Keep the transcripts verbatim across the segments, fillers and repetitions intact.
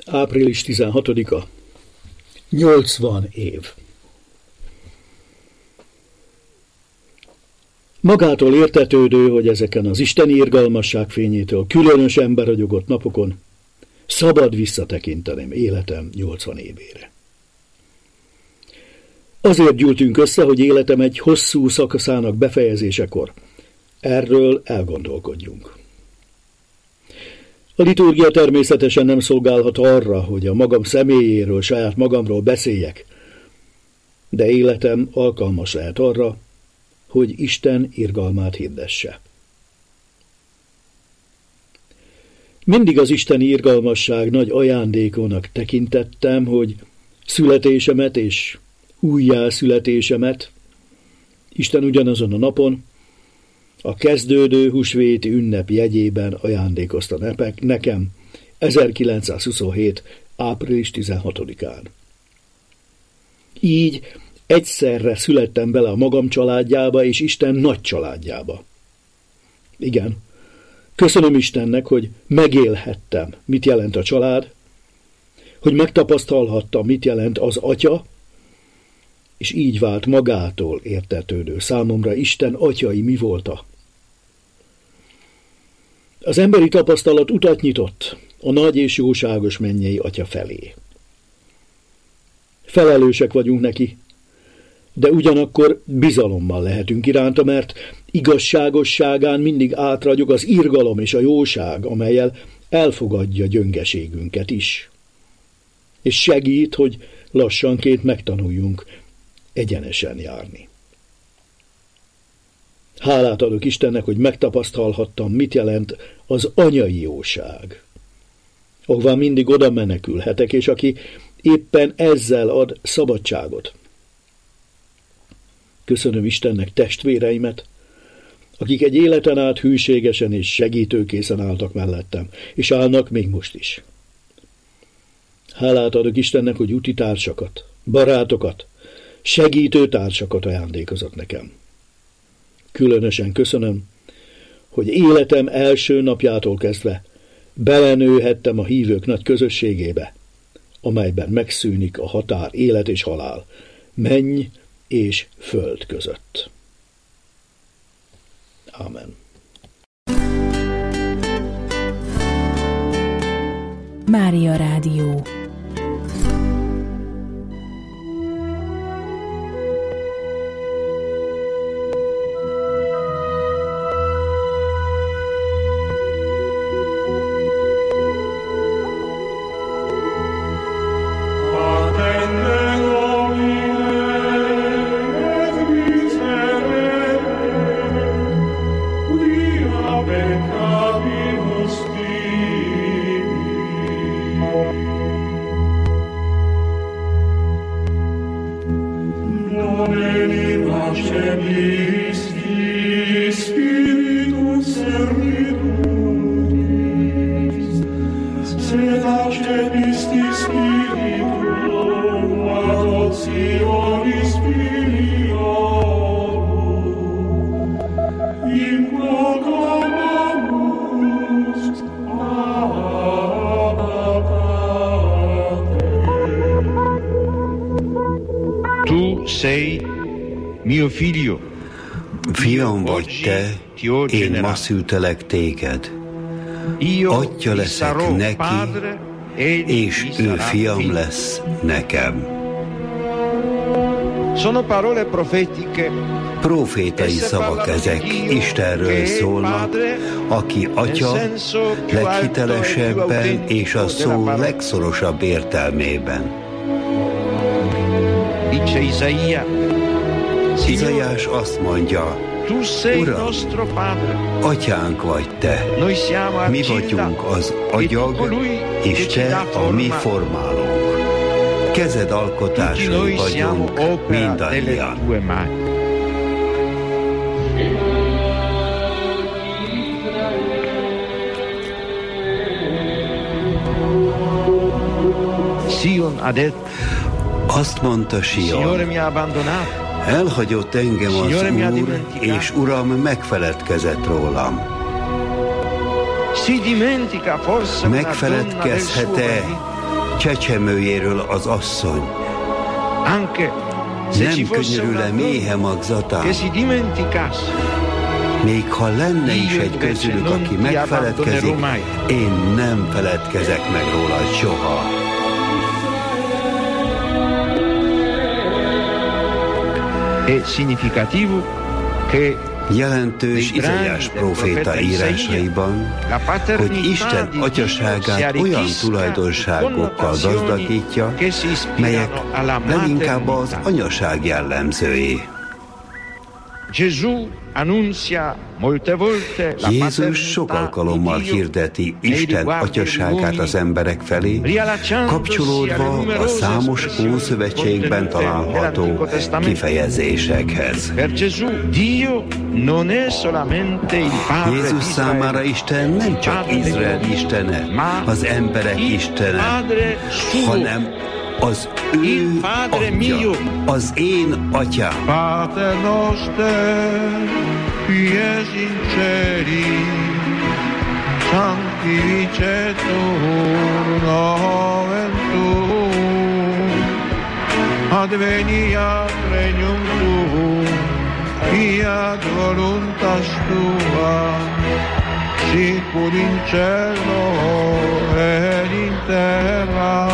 április tizenhatodika. nyolcvan év. Magától értetődő, hogy ezeken az isteni irgalmasság fényétől különösen beragyogott napokon szabad visszatekintenem életem nyolcvan évére. Azért gyűltünk össze, hogy életem egy hosszú szakaszának befejezésekor erről elgondolkodjunk. A liturgia természetesen nem szolgálhat arra, hogy a magam személyéről, saját magamról beszéljek, de életem alkalmas lehet arra, hogy Isten irgalmát hirdesse. Mindig az isteni irgalmasság nagy ajándékonak tekintettem, hogy születésemet és újjászületésemet Isten ugyanazon a napon, a kezdődő húsvéti ünnep jegyében ajándékozta nekem ezerkilencszázhuszonhét. április tizenhatodikán. Így egyszerre születtem bele a magam családjába és Isten nagy családjába. Igen, köszönöm Istennek, hogy megélhettem, mit jelent a család, hogy megtapasztalhattam, mit jelent az atya, és így vált magától értetődő számomra Isten atyai mi volta. Az emberi tapasztalat utat nyitott a nagy és jóságos mennyei atya felé. Felelősek vagyunk neki, de ugyanakkor bizalommal lehetünk iránta, mert igazságosságán mindig átragyog az irgalom és a jóság, amellyel elfogadja gyöngeségünket is. És segít, hogy lassanként megtanuljunk egyenesen járni. Hálát adok Istennek, hogy megtapasztalhattam, mit jelent az anyai jóság, ahová mindig oda menekülhetek, és aki éppen ezzel ad szabadságot. Köszönöm Istennek testvéreimet, akik egy életen át hűségesen és segítőkészen álltak mellettem, és állnak még most is. Hálát adok Istennek, hogy úti társakat, barátokat, segítő társakat ajándékozott nekem. Különösen köszönöm, hogy életem első napjától kezdve belenőhettem a hívők nagy közösségébe, amelyben megszűnik a határ élet és halál, menny és föld között. Ámen. Mária Rádió. Fiam vagy te, én ma szültelek téged. Atya leszek neki, és ő fiam lesz nekem. Profétai szavak ezek, Istenről szólnak, aki atya leghitelesebben és a szó legszorosabb értelmében. Izaiás azt mondja, Uram, atyánk vagy te, mi vagyunk az agyag, és te a mi formálónk. Kezed alkotásai vagyunk mindannyian. Azt mondta Sion, elhagyott engem az Úr, és Uram megfeledkezett rólam. Megfeledkezhet-e csecsemőjéről az asszony. Nem könyörül-e méhe magzatán? Még ha lenne is egy közülük, aki megfeledkezik, én nem feledkezek meg rólad soha. Jelentős Izaiás próféta írásaiban, hogy Isten atyaságát olyan tulajdonságokkal gazdagítja, melyek leginkább az anyaság jellemzői. Jézus sok alkalommal hirdeti Isten atyaságát az emberek felé, kapcsolódva a számos Ószövetségben található kifejezésekhez. Jézus számára Isten nem csak Izrael istene, az emberek istene, hanem az ő atya, az én atyám. Pater noster, qui es in celi, sanctificetur nomen tuum, adveniat regnum tuum, fiat voluntas tua, sicur in cielo et in terra.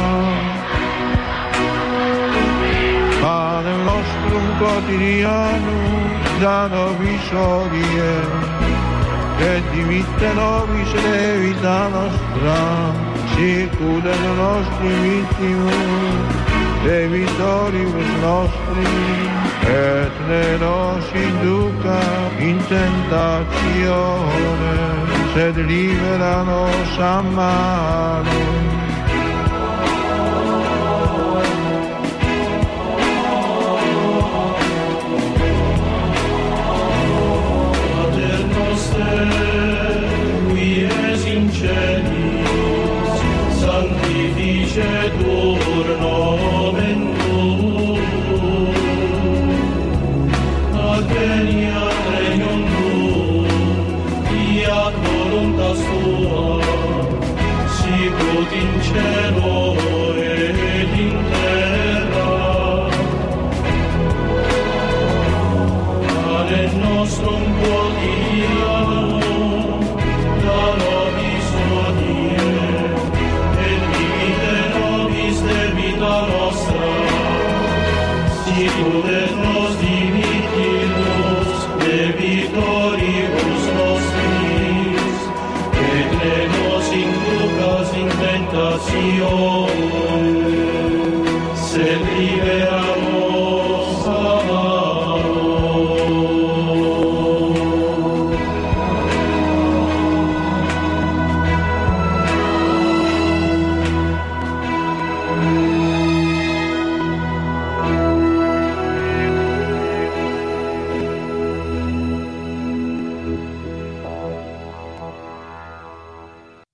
Pane nostrum quotidianum da nobis hodie, et dimitte nobis levita nostra, sicur et nostri vittimus, debitoribus nostri, et ne nos induca in tentatione, sed libera nos a malo. Qui es in celis, sanctificetur nomen tuum, adveniat regnum tuum, fiat voluntas tua, sicut in cielo et in terra. Pane nostrum quotidianum da nobis hodie, et dimitte nobis debita nostra, sicur et nos dimittimus debitoribus nostris, et ne nos inducas in tentatione,